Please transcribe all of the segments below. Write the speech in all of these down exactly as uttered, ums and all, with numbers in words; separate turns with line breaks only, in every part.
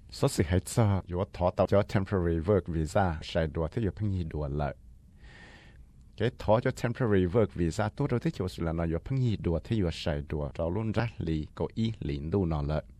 số sự hay cho dù thọ tàu cho temporary work visa sai đùa thế dù phăng gì đùa lại cái thọ cho temporary work visa tôi đâu thế chỗ sự là nó dù phăng gì đùa thế dù sai đùa rồi luôn ra lì có ý lìn đu nó lại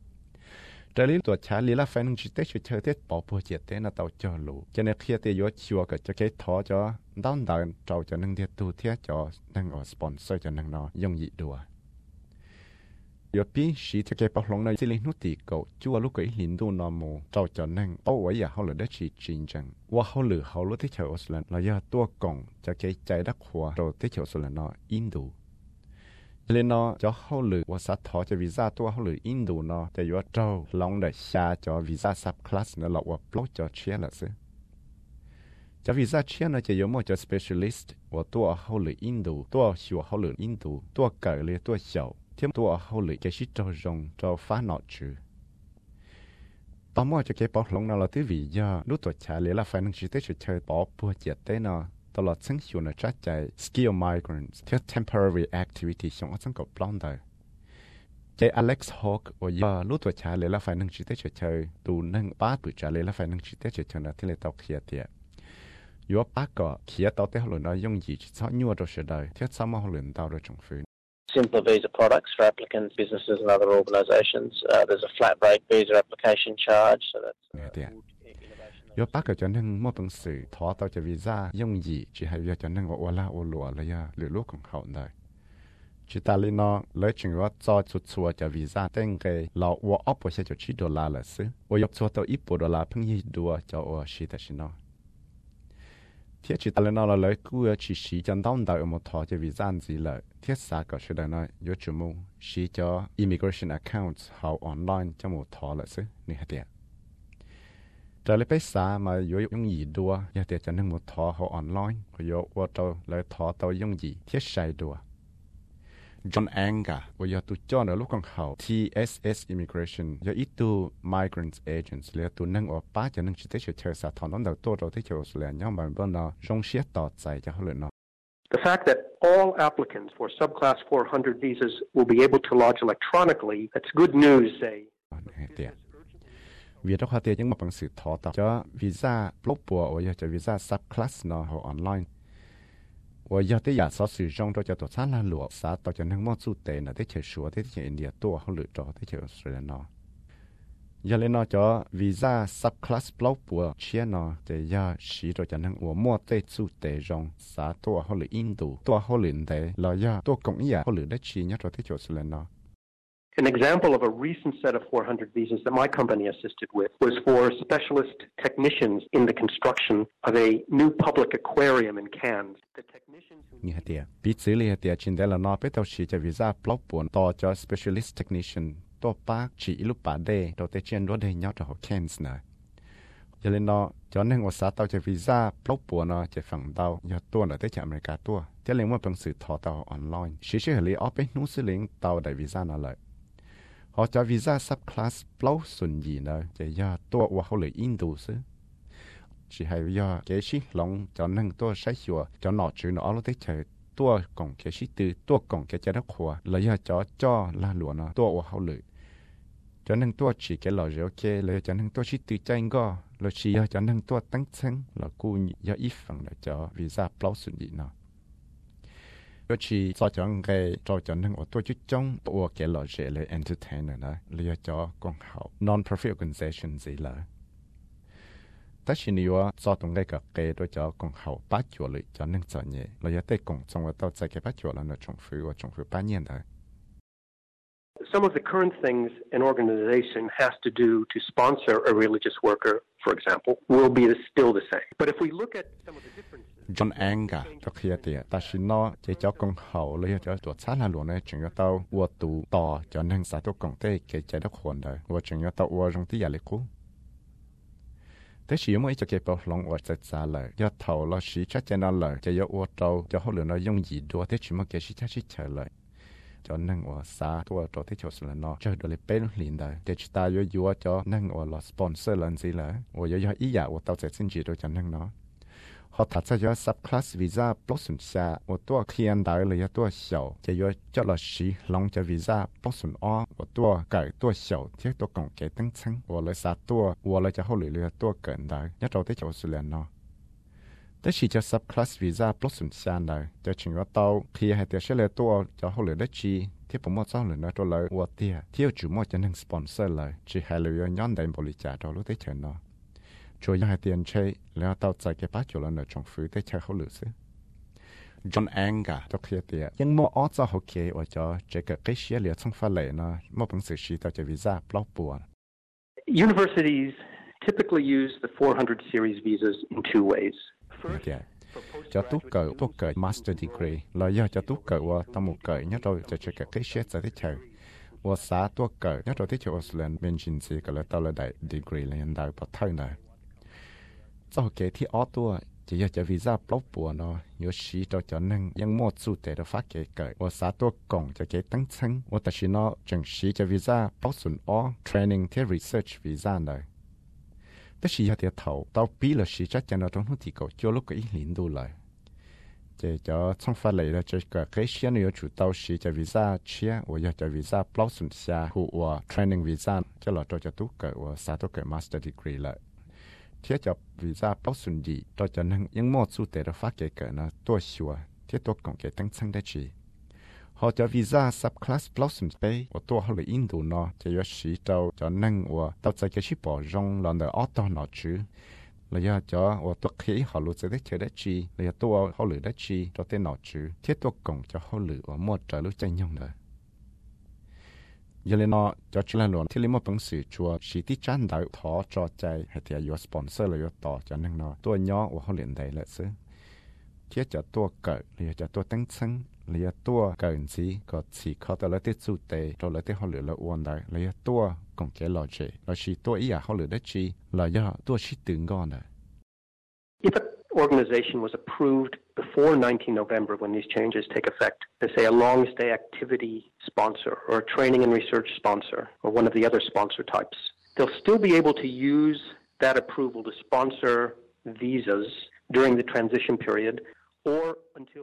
trở lýตัวช้าลีละแฟนนึงจิตเตช่วยเธอเตปอปัวเจตเตน่ะเตาจอลูจะเนี่ยเคลียร์เตยอชัวก็จะเกทอจอดอนดอนเจ้าจะนึงเดียตูเทียจอนั่งออสปอนเซอร์จะนึงเนาะยงยีดัวยอปีสีจะเกปลงในสิลินุติโกจัวลูกก็ลินดูนอมเจ้าจะนั่งเอาไว้อย่าเขาเลยได้ชีจริงจังว่าเขาหรือเขารู้ที่เชออสเลนแล้วยาตัวกงจะเกใจดักหัวเราที่เชออสเลนเนาะอินดูเลยเนาะจะเขาหรือว่าสัตว์ทอจะวีซ่าตัวเขาหรืออินโดเนาะแต่ว่าเจ้าลองได้ชาจะวีซ่าซับคลาสเนาะเราว่าปลดจะเชียร์ละสิจะวีซ่าเชียร์เนาะจะยอมว่าจะ specialist ว่าตัวเขาหรืออินโดตัวชัวเขาหรืออินโดตัวเกิดเลยตัวเฉาเทียมตัวเขาหรือแกชิจะจงจะฟ้าหนอจือตอนมั่วจะแกปอกลงเนาะเราที่วิญญารู้ตัวชาเลยละไฟนึงชิเตช่วยเชยปอปัวเจ็ดเต้เนาะตลอดซึ่งอยู่ในจัดใจ skill migrants ที่ temporary activity ช่วงอันสังกัดปล้อนได้ใจ Alex Hawk ว่าย่ารู้ตัวชาเลยละไฟนึงชิเตเฉยๆตูนั่งป้าปืนชาเลยละไฟนึงชิเตเฉยๆนะที่เลยต้องเคลียร์เตียอยู่ว่าป้าก็เคลียร์ต่อเตะหลุนน้อยยงยีจิตซ้อนยัวตัวเฉยๆที่ซ้ำมาหลุนต่อโดยจงฟื้น
Simpler visa products for applicants, businesses and other organisations. Uh, there's a flat rate visa application charge, so that's uh,
ยอปักก็จะนึ่งมั่วเป็นสื่อถอต่อจะวีซ่าย่งยีจีให้ยาจะนึ่งว่าโอลาโอลัวเลยยาหรือลูกของเขาได้จิตาลีนอเลยจึงว่าจอจุดชัวจะวีซ่าเต้งเกยเราว่าออปใช้จะชิดอลลาร์ละสิว่ายกชัวตัวอีปดอลลาร์เพิ่งยีดัวจะว่าชิตาชินอเทียจิตาลีนอเราเลยกู้ชิชีจันต้องได้อมถอจะวีซ่าสิเลยเทียสาก็ชิดานอยยจุมูชีจะ immigration accounts เขาออนไลน์จะมูถอละสินี่ฮะเดียจะเลยไปสามาโยยงยีดัวยาเตียจะนึ่งหมดทอเขาออนไลน์ก็โยว่าเราเลยทอตัวยงยีเทียใช้ดัวจอนแองกะว่ายาตุจอนในลูกของเขา ที เอส เอส Immigration ยาอีตู Migrants Agents เลยตัวนึ่งออกป้าจะนึ่งชิเตเฉยเฉยสาธารณนั้นตัวเราที่เฉยสุดแล้วย่อมแบบนั้นจงเชียต่อใจจะเขาเลยเนาะ
The fact that all applicants for subclass four hundred visas will be able to lodge electronically, that's good news, say.
วีดเขาเตียยังมาบังสือทอต่อจะวีซ่าปลุกปัวว่าอยากจะวีซ่าซับคลาสเนาะเขาออนไลน์ว่าอยากที่อยากสอสื่อจงตัวจะตัวชั้นละหลวงสาต่อจะนั่งมอสู้เตนะที่เฉยชัวที่เฉยอินเดียตัวเขาหลุดจอที่เฉยออสเตรเลียเนาะอยากเล่นเนาะจะวีซ่าซับคลาสปลุกปัวเชียเนาะจะอยากสีตัวจะนั่งหัวมั่วเตสู้เตจงสาตัวเขาหลุดอินโดตัวเขาหลุดเตเราอยากตัวกงอีเขาหลุดได้ชีเนี่ยตัวที่เฉยออสเตรเลียเนาะ
An example of a recent set of four hundred visas that my company assisted with was for specialist technicians in the construction of a new public aquarium in Cairns. The technicians who
นี่ฮะเดียปีซื้อเลยฮะเดียชินเดลนอไปตัวชีจะวีซ่าปลอบปวนต่อจะ specialist technician ตัวปากชีอิลุปาเดตัวเตเชียนรถเดียร์จะหก Cairns นะจะเล่นเนาะจอหนึ่งภาษาตัวจะวีซ่าปลอบปวนเนาะจะฝั่งเตาอย่าตัวเนาะเตจากอเมริกาตัวจะเล่นว่าเป็นสื่อทอเตาออนไลน์ชื่อชื่อเลยออฟเป็นนู้นสื่อเลี้ยงเตาได้วีซ่านั่นเลยเขาจะวีซ่าซับคลาสเปล่าส่วนยีนะจะยาตัวว่าเขาเลยอินโดซึchỉ hay bây giờ cái gì lòng cho nên tôi sẽ hiểu cho nó chữ nó ở đây chơi tôi còn cái gì từ tôi còn cái chế độ khoa là giờ cho cho là luôn nó tôi ở hậu lự cho nên tôi chỉ cái lời rồi ok là cho nên tôi chỉ từ tranh go là chỉ cho nên tôi tăng chân là cô giờ ít phần là cho visa plus xuân gì nó tôi chỉ cho cho cái cho cho nên ở tôi chỉ trong tôi cái lời rồi là entertainer đó là cho con hậu non profit organization gì làแต่ชินิว่าจอตรงนี้ก็เกิดโดยจะกงเขาปัจจุบันเลยจะนึ่งจะเนี่ยเราจะได้กงจงว่าตัวใจแค่ปัจจุบันแล้วจงฟื้นว่าจงฟื้นปัญญาได้
Some of the current things an organization has to do to sponsor a religious worker, for example, will be still the same. But if we look at some of the differences,
John Anga ตัวเคลียร์เตียแต่ชินอจะจะกงเขาเลยจะตัวชาลาหลวงเนี่ยจึงจะตัววัวตูต่อจะนึ่งสายตัวกงเต้เกิดใจทุกคนได้ว่าจึงจะตัววัวตรงที่ใหญ่เล็กกูแต่ชีไม่จะเก็บเอาลงอดจัดจานเลยยอดเท่าเราชีชัดเจนเลยจะยอดอวดเราจะเขาเหลือน้อยยงยีดัวแต่ชีไม่เก็บชีชัดชิดเฉยเลยจะนั่งอวดซาตัวเราที่โจทย์เลยเนาะจะดูเลยเป็นหลินได้แต่ชิตายยัวจะนั่งอวดเราสปอนเซอร์ลันซีเลยอวดยอดอีอยากอวดเต่าเจ็ดสินจีโดยจะนั่งเนาะเขาถัดจะยอดซับคลาสวีซ่าปลดสุนชาอวดตัวเคลียนได้เลยตัวเฉาจะยอดจะเราชีลงจะวีซ่าปลดสุนอ้อ我多改多小，这多讲给等层，我来啥多，我来就好里了多更的，一早的就是了喏。แต่ชีจะ subclass visa ปลดสุนทรเลยจะชิงว่าเตาที่ให้เตียเชื่อเลยตัวจะเขาเลยได้จีที่ผมว่าเจ้าเลยนะตัวเลยวัวเตียเที่ยวจู่มั่วจะนึ่งสปอนเซอร์เลยจีให้เลยย้อนได้บริจาคเรารู้ได้เฉินเนาะช่วยให้เตียนใช้แล้วเตาใจแกป้าจุลเนี่ยจงฟื้นได้ใช้เขาหรือซื้อจนแองกะตัวเคลียเตียยังมั่วอ้อเจ้าเขาเกยว่าจะจะเกิดใกล้เชี่ยเหลือช่องฟ้าเลยเนาะมั่วเป็นสื่อชีเตาจะวีซ่าปลอกปวด
Universities typically use the four hundred series visas in two ways.
Yeah. Cho tú cỡ tú cỡ master degree là do cho tú cỡ và tao một cỡ nhớ rồi cho cho cái shit sẽ thích chơi và xã tú cỡ nhớ rồi thích chơi Australian emergency cái là tao là đại degree là hiện đại bắt thay này sau cái thì ở tú chỉ do cho visa block bùa nó nhiều sĩ cho cho nên những mua chủ thể đó phát cái cỡ và xã tú cộng cho cái tăng chân và tại sao nó chẳng sĩ cho visa block xuống ở training theo research visa nàyแต่ชีอยากเท่าตอนปีละชีจัดจานเราต้องทุ่งที่เขาเจาะลูกก็อีหลินดูเลยจะจะช่องฟ้าเลยแล้วจะเกิดเกี่ยวกับจุดตอนชีจะวีซ่าเชียว่าอยากจะวีซ่าปลอดสุนทรหัว training วีซ่าจะเราตัวจะตุกเกิดว่าสาตุเกิด master degree เลยเทียจะวีซ่าปลอดสุนดีตัวจะนั่งยังมั่วสู้แต่เราฟ้าเกิดนะตัวชัวเทียตัวก่อนเกิดตั้งชั้นได้ชีhọ cho visa subclass plus pay vàตัวเขาเลยอินดูเนาะจะยศเจ้าจะนั่งว่าตัวใจก็ชิบอรงหลังเดออตอนอจื้อเลยจะว่าตัวขี้เขารู้จะได้เจอได้จีเลยตัวเขาเลยได้จีตัวเต้นอจื้อเทียตัวกงจะเขาเลยว่าหมดใจรู้ใจยงเลยยังเลยเนาะจะจุฬาลงที่ลิมปังสื่อชัวสีที่จันดาวท้อจอใจให้เทียยสปอนเซอร์เลยต่อจะนั่งเนาะตัวย่อว่าเขาเรียนได้เลยซื้อเทียจะตัวเกิดเลยจะตัวตั้งซึ่งเลียตัวเกินสิก็สีเขาแต่ละที่สุดเตะตัวละที่เขาเหลือละอ้วนได้เลียตัวกงแกหล่อเจเราชีตัวอีอยากเขาเหลือได้จีเราย่อตัวชิตึงก่อนเลย
If an organization was approved before nineteenth November when these changes take effect, to say a long stay activity sponsor or a training and research sponsor or one of the other sponsor types, they'll still be able to use that approval to sponsor visas during the transition period or until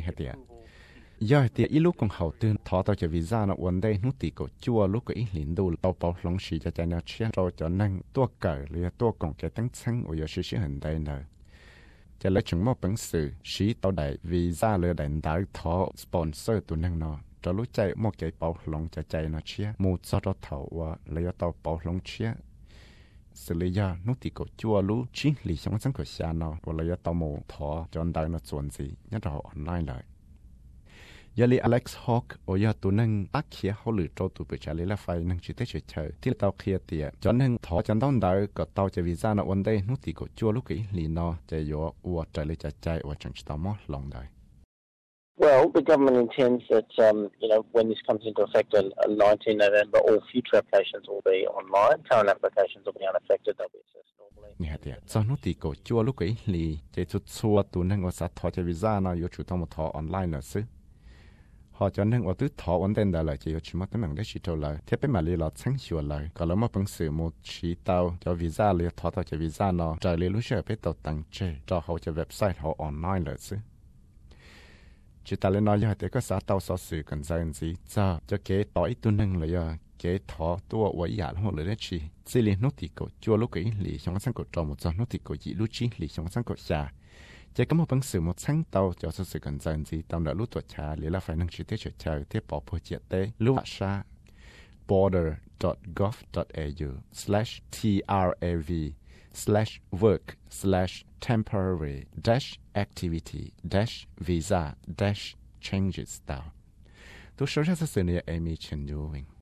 do thì ít lúc còn hậu tương thọ tao cho visa nó vấn đề nút tì cổ chua lúc có ít liền đồ tao bảo lòng sĩ cho chạy nó chia rồi cho năng tua cởi liền tua còn cái tăng xăng ở sự sự hình đây nữa cho lấy chúng một bản sự sĩ tao đại visa lừa đại đại thọ sponsor tụi năng nó cho lúc chạy một cái bảo lòng cho chạy nó chia một sau đó thầu và lấy tao bảo lòng chia xử lý ra nút tì cổ chua lúc chỉ lý sống sáng của xa nó và lấy tao một thọ cho đại nó chuẩn gì nhất là online lạiยาลีอเล็กซ์ฮอคโอยาตัวนึงตักเขียเขาหรือโจตัวไปใช้ละไฟนั่งจุดเตเฉยๆที่เตาเขียเตียจนนึงถอจันต้องได้ก็เตาจะวีซ่าในวันได้นุติก็จัวลูกอีลีนอจะยอวัวใจเลยจะใจว่าจังจะต้องมอลองได้
Well, the government intends that um, you know when this comes into effect on nineteenth November, all future applications will be online. Current applications will be unaffected. They'll be assessed normally.
นี่ฮะเดียจอนุติก็จัวลูกอีลีจะจุดชัวตัวนึงว่าสัตว์ถอจะวีซ่าเนาะอยู่จุดต้องมาถอออนไลน์เนาะซึhọ cho nên ở thứ thọ vấn đề đó là chỉ có chỉ mất tấm bằng để chỉ trâu lại thế bên mà li là sáng sủa lại còn là mất bằng sự một chỉ tàu cho visa li thọ tàu cho visa nó trời li lúc sẽ biết tàu tăng chế cho họ cho website họ online lại chứ chỉ ta lên nói như thế có xã tàu sở sự cần gì gì cho cho cái tỏi tu nâng lại cái thọ tua quậy giả họ lại đấy chỉ chỉ li nốt thì cổ chua lúc cái li trong sáng cổ trò một giờ nốt thì cổ chỉ lúc chỉ li trong sáng cổ xàจะก็มาบังสื่อมาชั้งเตาจะสื่อกันใจจีตามเดือดรู้ตัวชาหรือละไฟนั่งชีเตเฉยเฉยที่ปอพเจเตรู้ว่าชา border dot gov dot a u slash trav slash work slash temporary dash activity dash visa dash changes เตาตัวโซเชียลสื่อเนี่ยเอมีเชนยูวิง